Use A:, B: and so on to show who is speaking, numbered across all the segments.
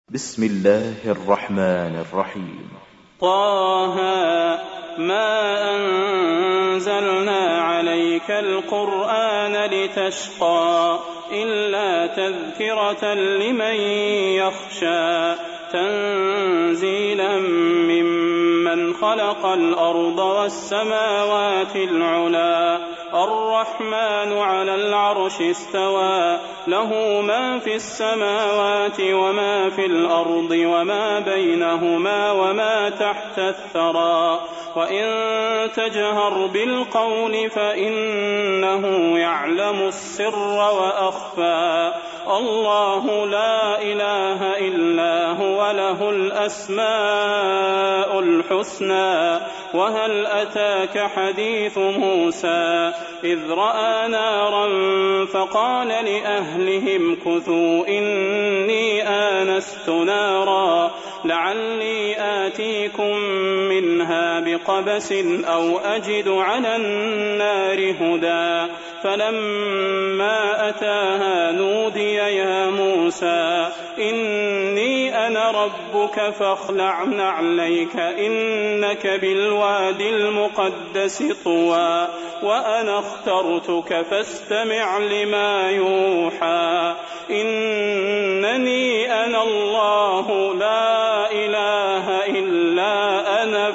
A: بسم الله الرحمن الرحيم.
B: طه ما أنزلنا عليك القرآن لتشقى إلا تذكرة لمن يخشى تنزيلا ممن خلق الأرض والسماوات العلى الرحمن على العرش استوى له ما في السماوات وما في الأرض وما بينهما وما تحت الثرى وإن تجهر بالقول فإنه يعلم السر وأخفى الله لا إله إلا هو له الأسماء الحسنى وهل أتاك حديث موسى إذ رأى نارا فقال لأهلهم كثوا إني آنست نارا لعلي آتيكم منها بقبس أو أجد على النار هدى فلما أتاها نودي يا موسى إني أنا ربك فاخلع نعليك إنك بالواد المقدس طوى وأنا اخترتك فاستمع لما يوحى إنني أنا الله لا إله إلا أنا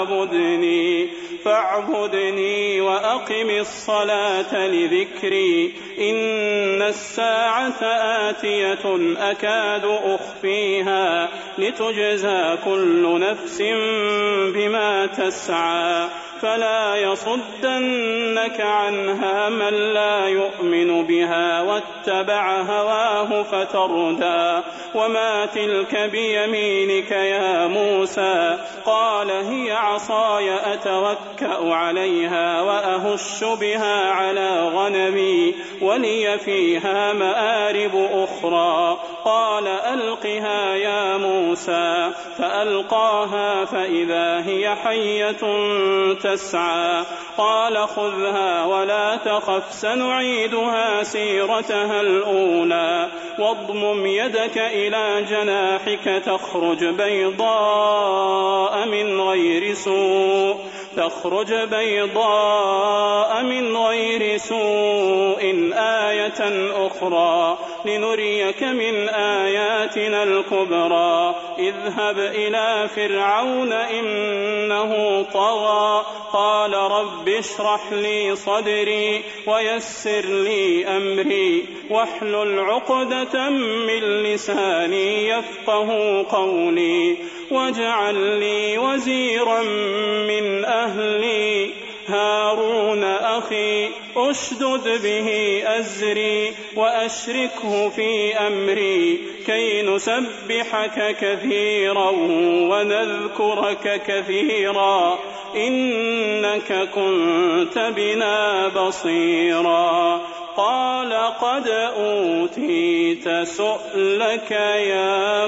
B: فاعبدني وأقم الصلاة لذكري إن الساعة آتية أكاد أخفيها لتجزى كل نفس بما تسعى فلا يصدنك عنها من لا يؤمن بها واتبع هواه فتردى وما تلك بيمينك يا موسى قال هي عصاي أتوكأ عليها وأهش بها على غنمي ولي فيها مآرب أخرى قال ألقها يا موسى فألقاها فإذا هي حية تسعى قال خذها ولا تخف سنعيدها سيرتها الأولى واضمم يدك إلى جناحك تخرج بيضاء من غير سوء آية أخرى لنريك من آياتنا الكبرى اذهب إلى فرعون إنه طغى قال رب اشرح لي صدري ويسر لي أمري واحلل عقدة من لساني يفقه قولي واجعل لي وزيرا من أهلي هارون أخي أشدد به أزري وأشركه في أمري كي نسبحك كثيرا ونذكرك كثيرا إنك كنت بنا بصيرا قال قد أوتيت سؤلك يا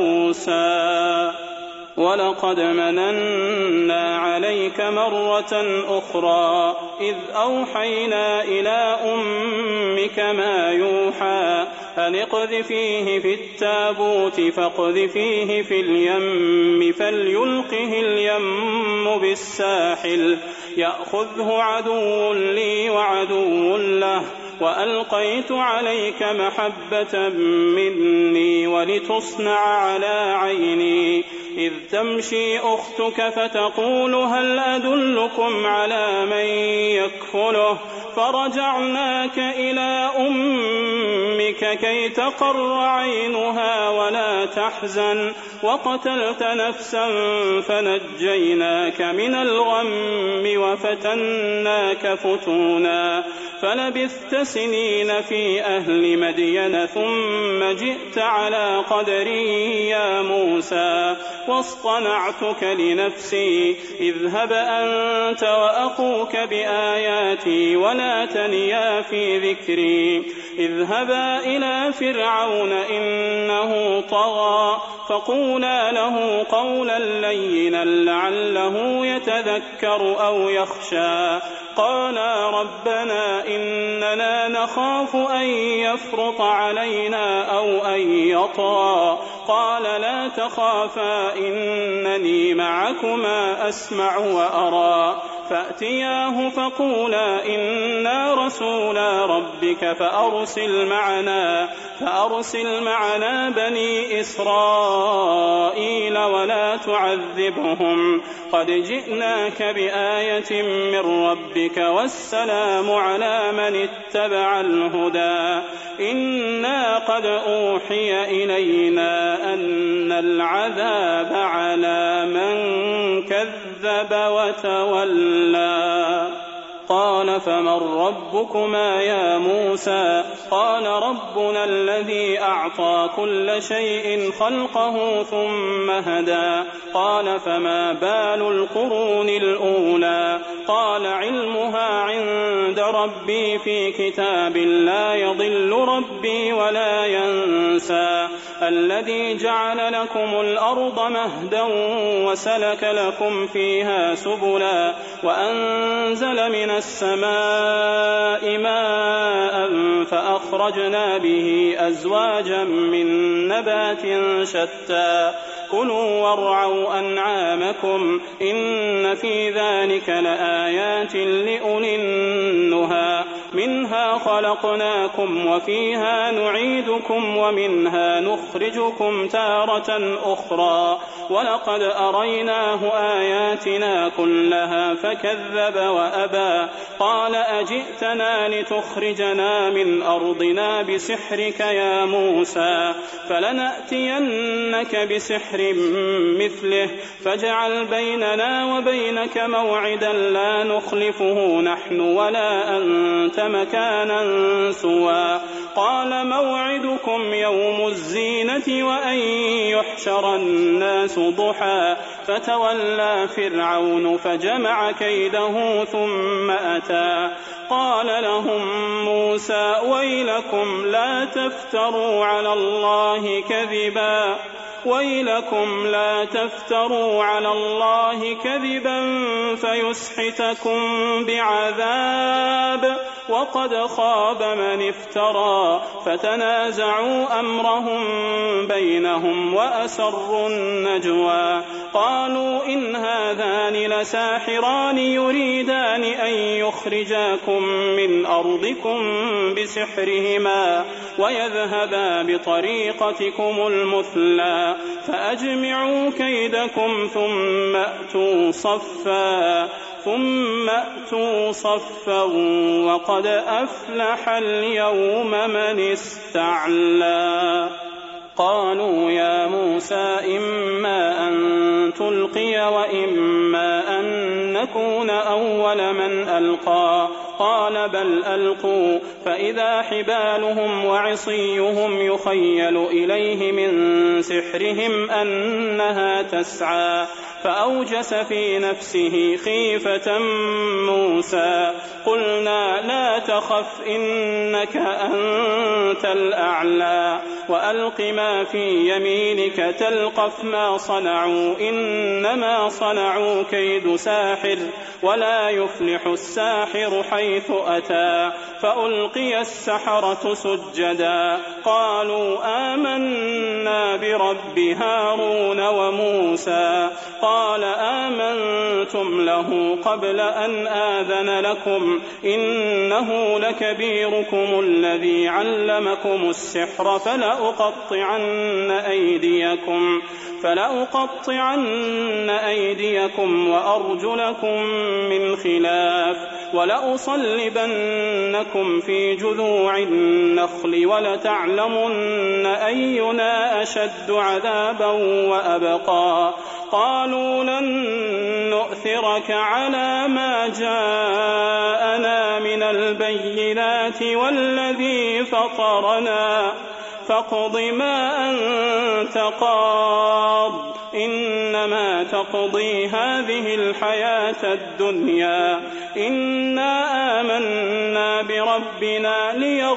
B: موسى ولقد مننا عليك مرة أخرى إذ أوحينا إلى أمك ما يوحى أن اقذفيه في التابوت فاقذفيه في اليم فليلقه اليم بالساحل يأخذه عدو لي وعدو له وألقيت عليك محبة مني ولتصنع على عيني إذ تمشي أختك فتقول هل أدلكم على من يكفله فرجعناك إلى أمك كي تقر عينها ولا تحزن وقتلت نفسا فنجيناك من الغم وفتناك فتونا فلبثت سنين في أهل مدين ثم جئت على قدري يا موسى واصطنعتك لنفسي اذهب أنت وأخوك بآياتي ولا تنيا في ذكري اذهبا إلى فرعون إنه طغى فقولا له قولا لينا لعله يتذكر أو يخشى قالا ربنا إننا نخاف أن يفرط علينا أو أن يطغى قال لا تخافا إنني معكما أسمع وأرى فأتياه فقولا إنا رسولا ربك فأرسل معنا بني إسرائيل ولا تعذبهم قد جئناك بآية من ربك والسلام على من اتبع الهدى إنا قد أوحي إلينا أن العذاب على من كذب وتولى قال فمن ربكما يا موسى قال ربنا الذي أعطى كل شيء خلقه ثم هدى قال فما بال القرون الأولى قال علمها عند ربي في كتاب لا يضل ربي ولا ينسى الذي جعل لكم الأرض مهدا وسلك لكم فيها سبلا وأنزل من السماء ماء فأخرجنا به أزواجا من نبات شتى كلوا وارعوا أنعامكم إن في ذلك لآيات لأولي النهى منها خلقناكم وفيها نعيدكم ومنها نخرجكم تارة أخرى ولقد أريناه آياتنا كلها فكذب وأبى قال أجئتنا لتخرجنا من أرضنا بسحرك يا موسى فلنأتينك بسحر مثله فاجعل بيننا وبينك موعدا لا نخلفه نحن ولا أنت مكانا سوى قال موعدكم يوم الزينة وأن يحشر الناس ضحى فتولى فرعون فجمع كيده ثم أتى قال لهم موسى ويلكم لا تفتروا على الله كذبا فيسحتكم بعذاب وقد خاب من افترى فتنازعوا أمرهم بينهم وأسروا النجوى قالوا إن هذان لساحران يريدان أن يخرجاكم من أرضكم بسحرهما ويذهبا بطريقتكم المثلى فأجمعوا كيدكم ثم أتوا صفا وقد أفلح اليوم من استعلى قالوا يا موسى إما أن تلقي وإما أن نكون أول من ألقى قال بل ألقوا فإذا حبالهم وعصيهم يخيل إليه من سحرهم أنها تسعى فأوجس في نفسه خيفة موسى قلنا لا تخف إنك أنت الأعلى وألق ما في يمينك تلقف ما صنعوا إنما صنعوا كيد ساحر ولا يفلح الساحر حيث أتى فألقي السحرة سجدا قالوا آمنا برب هارون وموسى قال آمنتم له قبل أن آذن لكم إنه لكبيركم الذي علمكم السحر فلأقطعن أيديكم وأرجلكم من خلاف ولأصلبنكم في جذوع النخل ولتعلمن أينا أشد عذابا وأبقى قالوا لن نؤثرك على ما جاءنا من البينات والذي فطرنا فاقض ما أنت قاض إنما تقضي هذه الحياة الدنيا إنا آمنا بربنا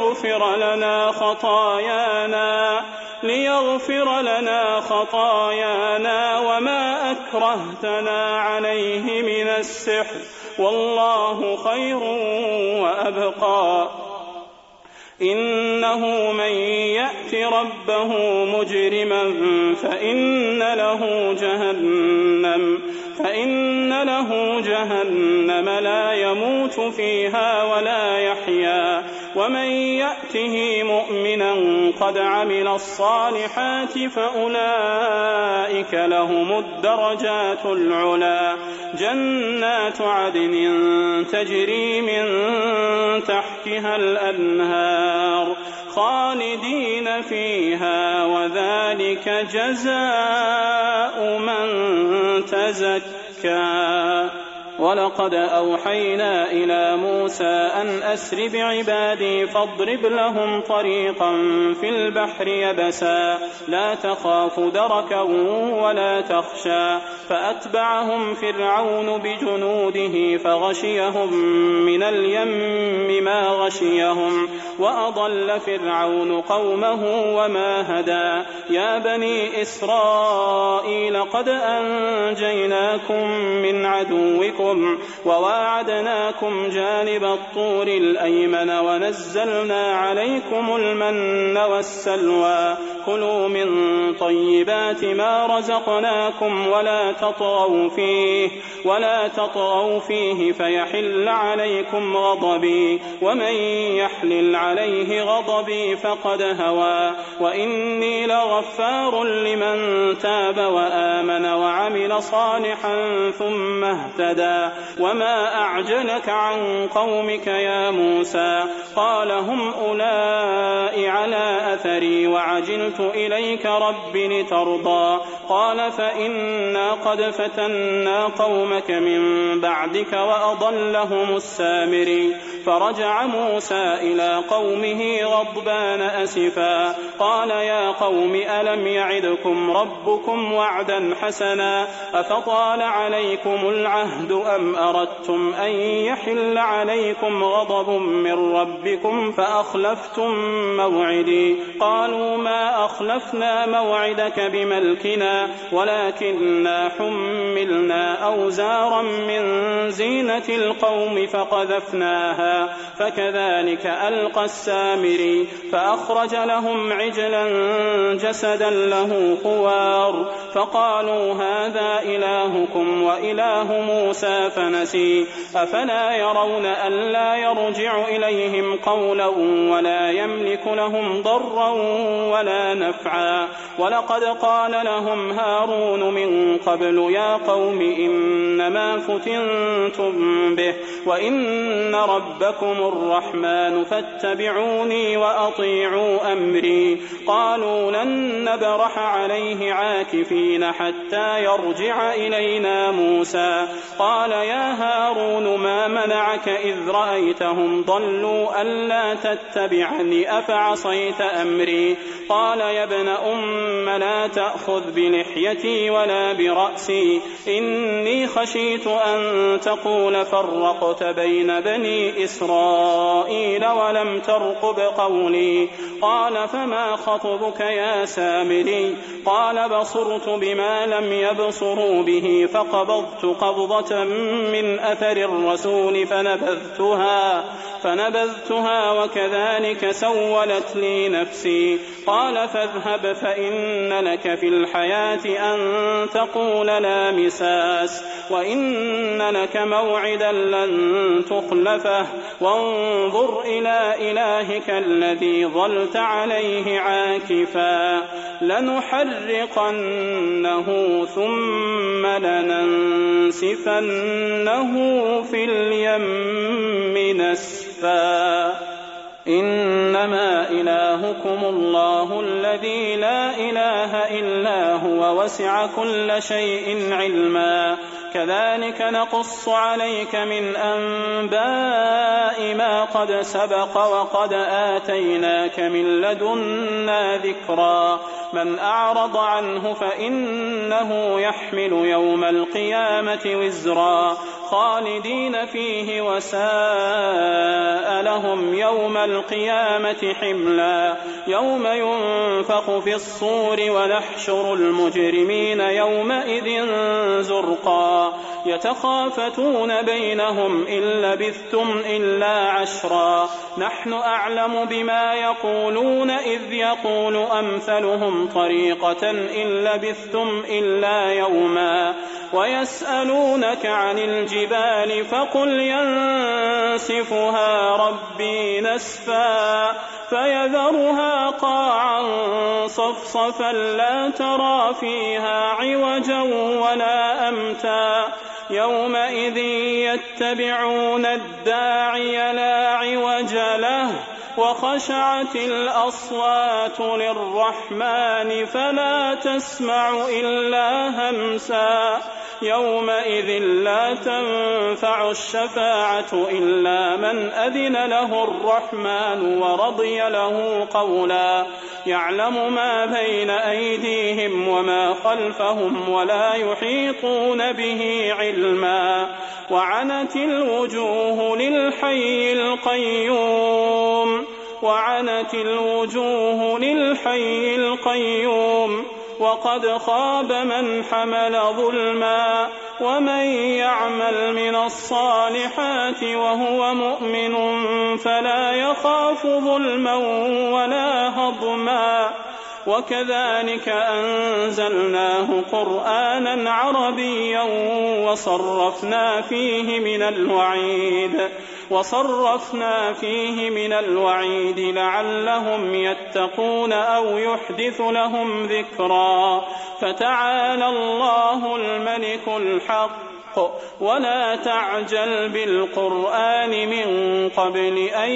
B: ليغفر لنا خطايانا وما أكرهتنا عليه من السحر والله خير وأبقى إنه من يأت ربه مجرما فإن له جهنم لا يموت فيها ولا يحيا ومن يأته مؤمنا قد عمل الصالحات فأولئك لهم الدرجات العلى جنات عدن تجري من تحتها الأنهار خالدين فيها وذلك جزاء من تزكى. ولقد أوحينا إلى موسى أن أسر بعبادي فاضرب لهم طريقا في البحر يبسا لا تخاف دركا ولا تخشى فأتبعهم فرعون بجنوده فغشيهم من اليم ما غشيهم وأضل فرعون قومه وما هدى. يا بني إسرائيل قد أنجيناكم من عدوكم وواعدناكم جانب الطور الأيمن ونزلنا عليكم المن والسلوى كلوا من طيبات ما رزقناكم ولا تطغوا فيه فيحل عليكم غضبي ومن يحلل عليه غضبي فقد هوى وإني لغفار لمن تاب وآمن وعمل صالحا ثم اهتدى. وما أعجلك عن قومك يا موسى قال هم أولئك على أثري وعجلت إليك رب لترضى قال فإنا قد فتنا قومك من بعدك وأضلهم السامري. فرجع موسى إلى قومه غضبان أسفا قال يا قوم ألم يعدكم ربكم وعدا حسنا أفطال عليكم العهد أم أردتم أن يحل عليكم غضب من ربكم فأخلفتم موعدي قالوا ما أخلفنا موعدك بملكنا ولكننا حملنا أوزارا من زينة القوم فقذفناها فكذلك ألقى السامري فأخرج لهم عجلا جسدا له خوار فقالوا هذا إلهكم وإله موسى فنسي أفلا يرون ألا يرجع إليهم قولا ولا يملك لهم ضرا ولا نفعا. ولقد قال لهم هارون من قبل يا قوم إنما فتنتم به وإن ربكم الرحمن فاتبعوني وأطيعوا أمري. قالوا لن نبرح عليه عاكفين حتى يرجع إلينا موسى. قال يا هارون ما منعك إذ رأيتهم ضلوا ألا تتبعني أفعصيت أمري. قال يا ابن أم لا تأخذ بلحيتي ولا برأسي إني خشيت أن تقول فرقت بين بني إسرائيل ولم ترقب قولي. قال فما خطبك يا سامري؟ قال بصرت بما لم يبصروا به فقبضت قبضة من أثر الرسول فنبذتها وكذلك سولت لي نفسي. قال فاذهب فإن لك في الحياة أن تقول لا مساس وإن لك موعدا لن تخلفه وانظر إلى إلهك الذي ظلت عليه عاكفا لنحرقنه ثم لننسفنه في اليم نسفا. إنما إلهكم الله الذي لا إله إلا هو وسع كل شيء علما. كذلك نقص عليك من أنباء ما قد سبق وقد آتيناك من لدنا ذكرا. من أعرض عنه فإنه يحمل يوم القيامة وزرا خالدين فيه وساء لهم يوم القيامة حملا. يوم ينفخ في الصور ونحشر المجرمين المجرمين يومئذ زرقا يتخافتون بينهم إن لبثتم إلا عشرا نحن أعلم بما يقولون إذ يقول أمثلهم طريقة إن لبثتم إلا يوما ويسألونك عن الجبال فقل ينسفها ربي نسفا فيذرها قاعا صفصفا لا ترى فيها عوجا ولا أمتا يومئذ يتبعون الداعي لا عوج له وخشعت الأصوات للرحمن فلا تسمع إلا همسا يومئذ لا تنفع الشفاعة إلا من أذن له الرحمن ورضي له قولا يعلم ما بين أيديهم وما خلفهم ولا يحيطون به علما وعنت الوجوه للحي القيوم وقد خاب من حمل ظلما ومن يعمل من الصالحات وهو مؤمن فلا يخاف ظلما ولا هضما وكذلك أنزلناه قرآنا عربيا وصرفنا فيه من الوعيد لعلهم يتقون أو يحدث لهم ذكرا فتعالى الله الملك الحق ولا تعجل بالقرآن من قبل أن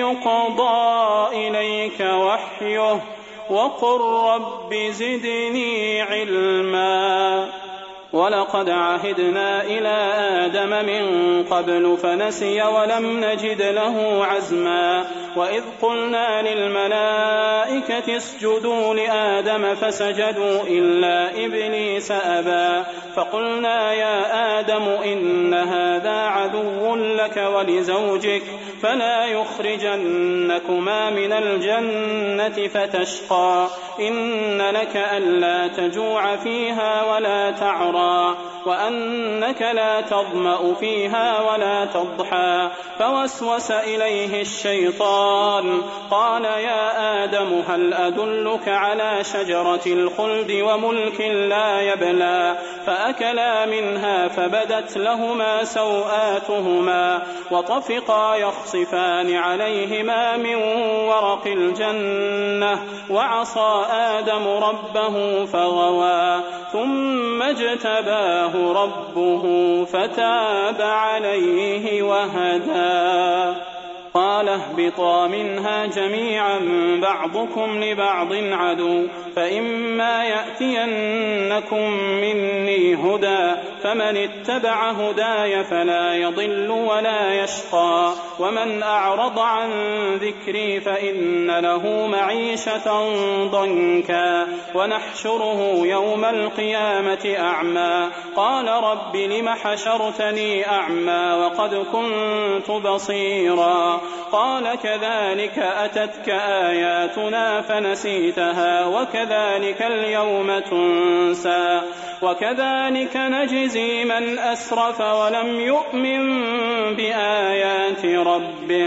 B: يقضى إليك وحيه وقل رب زدني علما ولقد عهدنا إلى آدم من قبل فنسي ولم نجد له عزما وإذ قلنا للملائكة اسجدوا لآدم فسجدوا إلا إبليس أبى فقلنا يا آدم إن هذا عدو لك ولزوجك فلا يخرجنكما من الجنة فتشقى إن لك ألا تجوع فيها ولا تعرى وأنك لا تظمأ فيها ولا تضحى فوسوس إليه الشيطان قال يا آدم هل أدلك على شجرة الخلد وملك لا يبلى فأكلا منها فبدت لهما سوآتهما وطفقا يخصفان عليهما من ورق الجنة وعصى آدم ربه فغوى ثم اجتباه ربه فتاب عليه وهدى قال اهبطا منها جميعا بعضكم لبعض عدو فإما يأتينكم مني هدى فمن اتبع هداي فلا يضل ولا يشقى ومن أعرض عن ذكري فإن له معيشة ضنكا ونحشره يوم القيامة أعمى قال رب لم حشرتني أعمى وقد كنت بصيرا قال كذلك أتتك آياتنا فنسيتها وكذلك اليوم تنسى وكذلك نجزي من أسرف ولم يؤمن بآيات ربه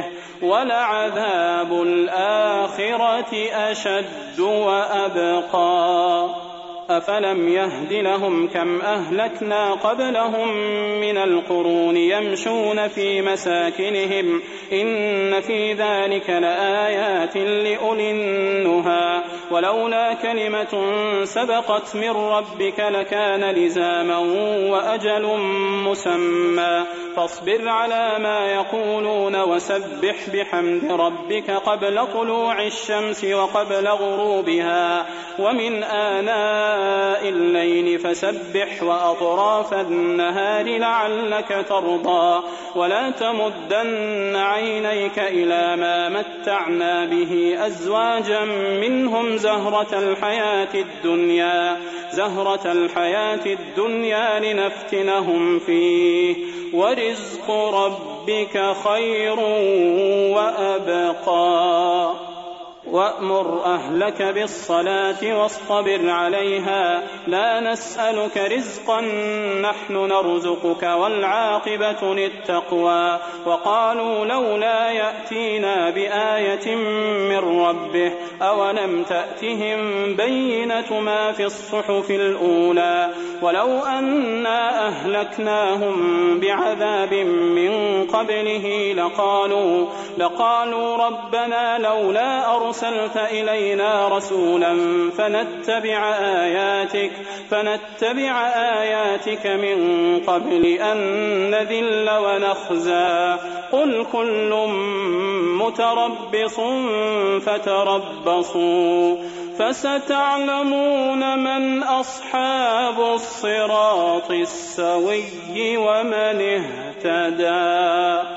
B: ولعذاب الآخرة أشد وأبقى أفلم يهد لهم كم أهلكنا قبلهم من القرون يمشون في مساكنهم إن في ذلك لآيات لأولي النهى ولولا كلمة سبقت من ربك لكان لزاما وأجل مسمى فاصبر على ما يقولون وسبح بحمد ربك قبل طلوع الشمس وقبل غروبها ومن آناء الليل فسبح وأطراف النهار لعلك ترضى ولا تمدن عينيك إلى ما متعنا به أزواجا منهم زهرة الحياة الدنيا لنفتنهم فيه ورزق ربك خير وأبقى وأمر أهلك بالصلاة واصطبر عليها لا نسألك رزقا نحن نرزقك والعاقبة للتقوى وقالوا لولا يأتينا بآية من ربه أولم تأتهم بينة ما في الصحف الأولى ولو أنا أهلكناهم بعذاب من قبله لقالوا ربنا لولا أرسلت إلينا رسولا فنتبع آياتك من قبل أن نذل ونخزى قل كل متربص فتربصوا فستعلمون من أصحاب الصراط السوي ومن اهتدى.